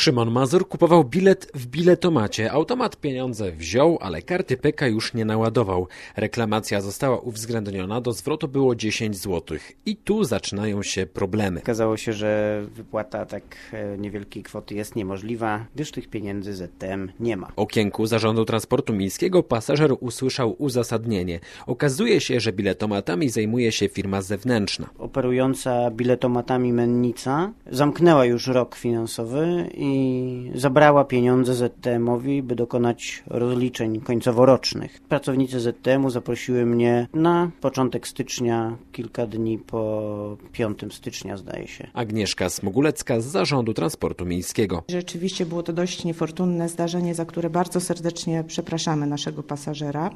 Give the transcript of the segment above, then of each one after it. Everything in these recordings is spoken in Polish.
Szymon Mazur kupował bilet w biletomacie. Automat pieniądze wziął, ale karty PEKa już nie naładował. Reklamacja została uwzględniona, do zwrotu było 10 zł. I tu zaczynają się problemy. Okazało się, że wypłata tak niewielkiej kwoty jest niemożliwa, gdyż tych pieniędzy ZTM nie ma. W okienku Zarządu Transportu Miejskiego pasażer usłyszał uzasadnienie. Okazuje się, że biletomatami zajmuje się firma zewnętrzna. Operująca biletomatami Mennica zamknęła już rok finansowy i zabrała pieniądze ZTM-owi, by dokonać rozliczeń końcoworocznych. Pracownicy ZTM-u zaprosiły mnie na początek stycznia, kilka dni po 5 stycznia zdaje się. Agnieszka Smogulecka z Zarządu Transportu Miejskiego. Rzeczywiście było to dość niefortunne zdarzenie, za które bardzo serdecznie przepraszamy naszego pasażera.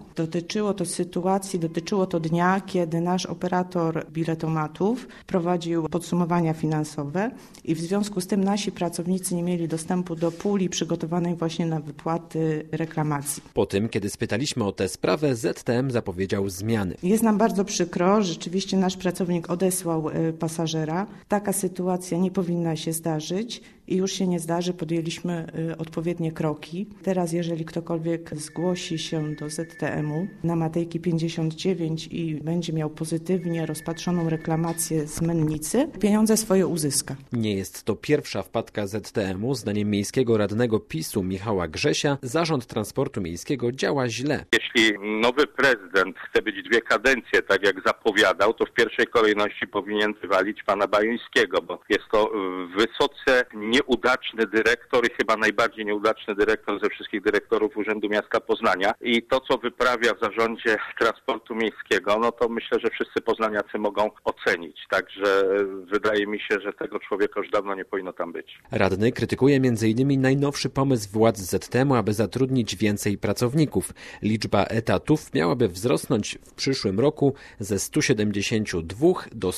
Dotyczyło to dnia, kiedy nasz operator biletomatów prowadził podsumowania finansowe i w związku z tym nasi pracownicy nie mieli dostępu do puli przygotowanej właśnie na wypłaty reklamacji. Po tym, kiedy spytaliśmy o tę sprawę, ZTM zapowiedział zmiany. Jest nam bardzo przykro, rzeczywiście nasz pracownik odesłał pasażera. Taka sytuacja nie powinna się zdarzyć i już się nie zdarzy, podjęliśmy odpowiednie kroki. Teraz jeżeli ktokolwiek zgłosi się do ZTM-u na Matejki 59 i będzie miał pozytywnie rozpatrzoną reklamację z Mennicy, pieniądze swoje uzyska. Nie jest to pierwsza wpadka ZTM-u. Zdaniem miejskiego radnego PiS-u Michała Grzesia, Zarząd Transportu Miejskiego działa źle. Jeśli nowy prezydent chce być 2 kadencje, tak jak zapowiadał, to w pierwszej kolejności powinien wywalić pana Bajońskiego, bo jest to wysoce nieudaczny dyrektor i chyba najbardziej nieudaczny dyrektor ze wszystkich dyrektorów Urzędu Miasta Poznania. I to, co wyprawia w Zarządzie Transportu Miejskiego, no to myślę, że wszyscy poznaniacy mogą ocenić. Także wydaje mi się, że tego człowieka już dawno nie powinno tam być. Radny krytykuje m.in. najnowszy pomysł władz ZTM-u, aby zatrudnić więcej pracowników. Liczba etatów miałaby wzrosnąć w przyszłym roku ze 172 do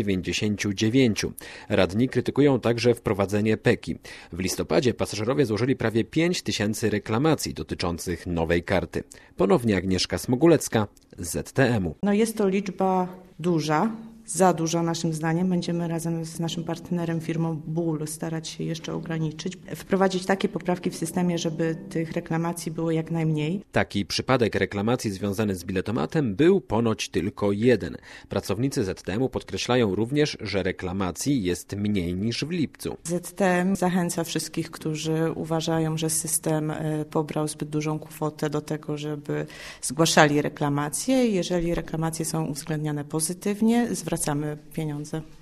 199. Radni krytykują także wprowadzenie PEKi. W listopadzie pasażerowie złożyli prawie 5 tysięcy reklamacji dotyczących nowej karty. Ponownie Agnieszka Smogulecka z ZTM-u. Jest to liczba duża. Za dużo naszym zdaniem. Będziemy razem z naszym partnerem firmą BUL starać się jeszcze ograniczyć, wprowadzić takie poprawki w systemie, żeby tych reklamacji było jak najmniej. Taki przypadek reklamacji związany z biletomatem był ponoć tylko jeden. Pracownicy ZTM-u podkreślają również, że reklamacji jest mniej niż w lipcu. ZTM zachęca wszystkich, którzy uważają, że system pobrał zbyt dużą kwotę do tego, żeby zgłaszali reklamacje. Jeżeli reklamacje są uwzględniane pozytywnie, zwracamy pieniądze.